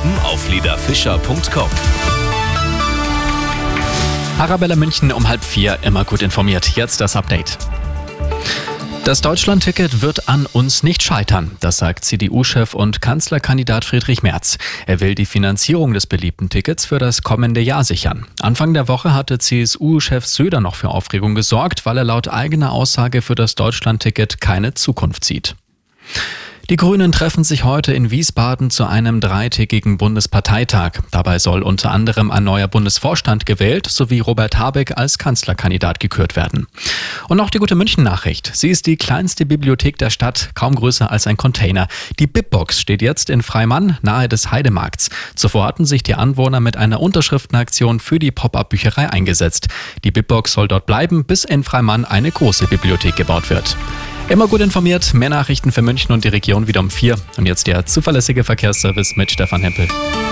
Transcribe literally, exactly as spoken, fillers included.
abrufen auf leda fischer punkt com. Arabella München um halb vier, immer gut informiert. Jetzt das Update. Das Deutschland-Ticket wird an uns nicht scheitern, das sagt C D U-Chef und Kanzlerkandidat Friedrich Merz. Er will die Finanzierung des beliebten Tickets für das kommende Jahr sichern. Anfang der Woche hatte C S U-Chef Söder noch für Aufregung gesorgt, weil er laut eigener Aussage für das Deutschland-Ticket keine Zukunft sieht. Die Grünen treffen sich heute in Wiesbaden zu einem dreitägigen Bundesparteitag. Dabei soll unter anderem ein neuer Bundesvorstand gewählt sowie Robert Habeck als Kanzlerkandidat gekürt werden. Und noch die gute München-Nachricht. Sie ist die kleinste Bibliothek der Stadt, kaum größer als ein Container. Die Bibbox steht jetzt in Freimann, nahe des Heidemarkts. Zuvor hatten sich die Anwohner mit einer Unterschriftenaktion für die Pop-up-Bücherei eingesetzt. Die Bibbox soll dort bleiben, bis in Freimann eine große Bibliothek gebaut wird. Immer gut informiert, mehr Nachrichten für München und die Region wieder um vier. Und jetzt der zuverlässige Verkehrsservice mit Stefan Hempel.